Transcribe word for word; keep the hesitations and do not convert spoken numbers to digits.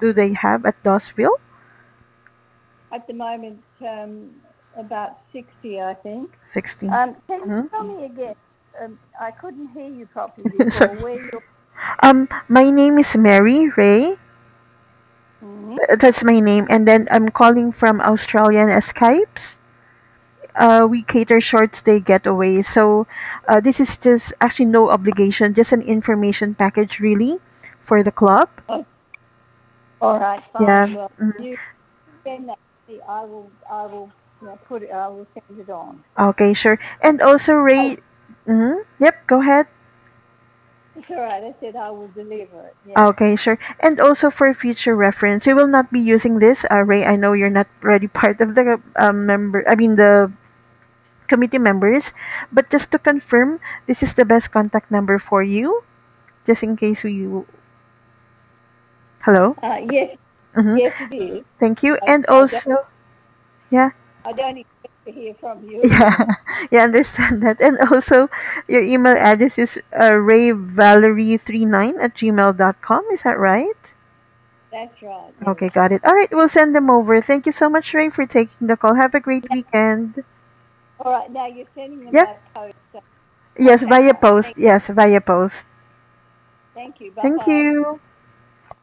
do they have at Dawsville? At the moment, um, about sixty, I think. sixty. Um, can you Mm-hmm. tell me again? Um, I couldn't hear you properly before. Sorry. Where you're? Um, my name is Mary Ray. Mhm. Uh, That's my name, and then I'm calling from Australian Escapes. Uh, we cater short stay getaways. So uh, this is just actually no obligation, just an information package really for the club. Oh, all right, Yeah. fine. Well, Mhm. you send that to me. I will. I will. You know, put it. I will send it on. Okay, sure. And also, Oh, Ray. Mm-hmm. Yep. Go ahead. it's all right. I said I will deliver it. Yes. Okay, sure. And also for future reference, we will not be using this. Uh, Ray, I know you're not already part of the um, member. I mean the committee members, but just to confirm, this is the best contact number for you, just in case we. Hello. Uh, yes. Mm-hmm. Yes, it is. Thank you. I, And I don't. also, yeah, I don't expect to hear from you yeah, again. yeah, understand that. And also, your email address is uh, rayvalerie three nine at gmail dot com. Is that right? That's right. Yes. Okay, got it. All right, we'll send them over. Thank you so much, Ray, for taking the call. Have a great Now, weekend. all right. Now you're sending them Yeah. by post. So, Yes, okay. via post. Thank. Yes, via post. Thank you. Bye Thank bye. you.